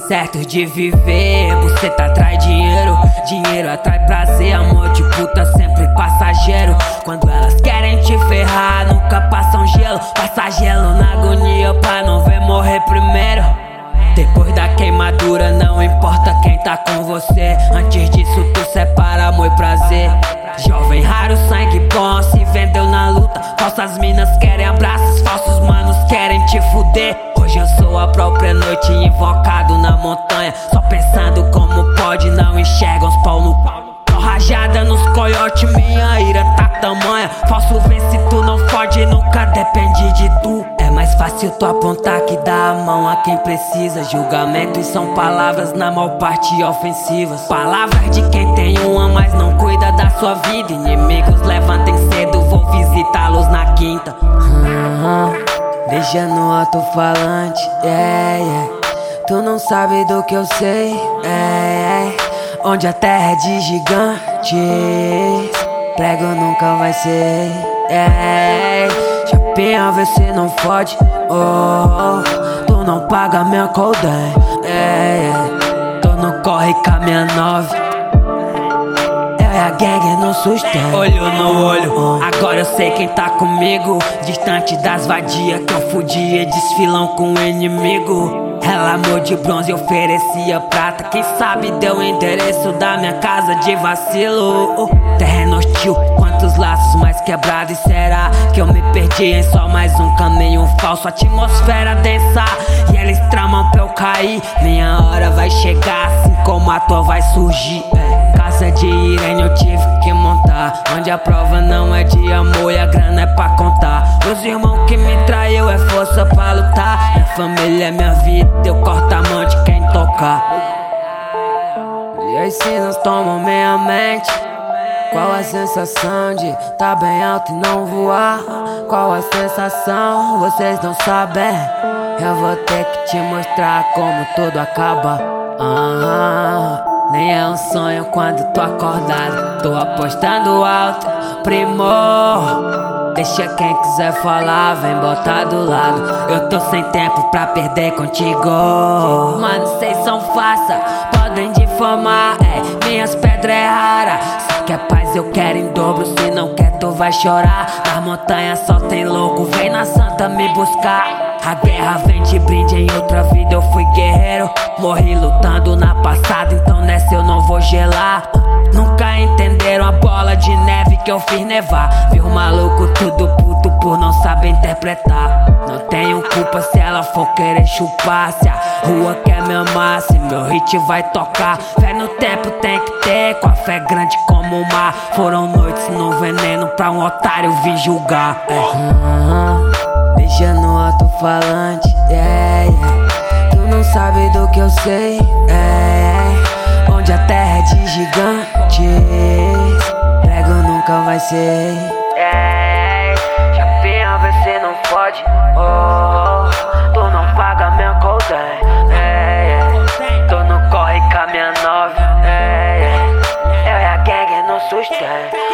certo de viver. Você tá atrai dinheiro, dinheiro atrai prazer. Amor de puta sempre passageiro. Quando elas querem te ferrar, nunca passam gelo. Passa gelo na agonia pra não ver morrer primeiro. Depois da queimadura não importa quem tá com você. Antes disso tu separa amor e prazer. Jovem raro, sangue bom, se vendeu na luta. Falsas minas querem abraços, falsos manos querem te fuder. Hoje eu sou a própria noite, invocado na montanha. Só pensando como pode, não enxergam os pau no pau. Tô rajada nos coiotes, minha ira tá tamanha. Falso vê se tu não fode, nunca depende de tu. É mais fácil tu apontar que dá a mão a quem precisa. Julgamentos são palavras na maior parte ofensivas. Palavras de quem tem uma, mas não cuida da sua vida. Inimigos levantem cedo, vou visitá-los na quinta. Deixa no alto-falante, tu não sabe do que eu sei, onde a terra é de gigantes, prego nunca vai ser, Chapinha vê se não fode, tu não paga minha coldem, tô no corre com a minha 9. A gang não sustenta. Olho no olho, agora eu sei quem tá comigo. Distante das vadias que eu fudia, desfilão com o inimigo. Ela amor de bronze, oferecia prata. Quem sabe deu o endereço da minha casa de vacilo. Terreno hostil, quantos laços mais quebrados. E será que eu me perdi em só mais um caminho falso? Atmosfera densa e eles tramam pra eu cair. Minha hora vai chegar, assim como a tua vai surgir. Casa de Irene eu tive que montar, onde a prova não é de amor e a grana é pra contar. Os irmãos que me traiu é força pra lutar. Minha família é minha vida, eu corto a mão de quem tocar. E as cinzas tomam minha mente. Qual a sensação de tá bem alto e não voar? Qual a sensação? Vocês não sabem. Eu vou ter que te mostrar como tudo acaba. Nem é um sonho quando tô acordado. Tô apostando alto, primor. Deixa quem quiser falar, vem botar do lado. Eu tô sem tempo pra perder contigo. Mano, cês são farsa, podem difamar, minhas pedras é rara. Se quer paz eu quero em dobro, se não quer tu vai chorar. Na montanha só tem louco, vem na santa me buscar. A guerra vem de brinde, em outra vida eu fui guerreiro. Morri lutando na passada, então nessa eu não vou gelar. Nunca entenderam a bola de neve que eu fiz nevar. Viu maluco tudo puto por não saber interpretar. Não tenho culpa se ela for querer chupar. Se a rua quer me amar, se meu hit vai tocar. Fé no tempo tem que ter, com a fé grande como o mar. Foram noites no veneno pra um otário vir julgar. Deixa no alto-falante, tu não sabe do que eu sei, onde a terra é de gigantes, prego nunca vai ser, Chapinha vê se não fode, tu não paga minha coldem, tô no corre com a minha 9, eu e a gang não sustenta.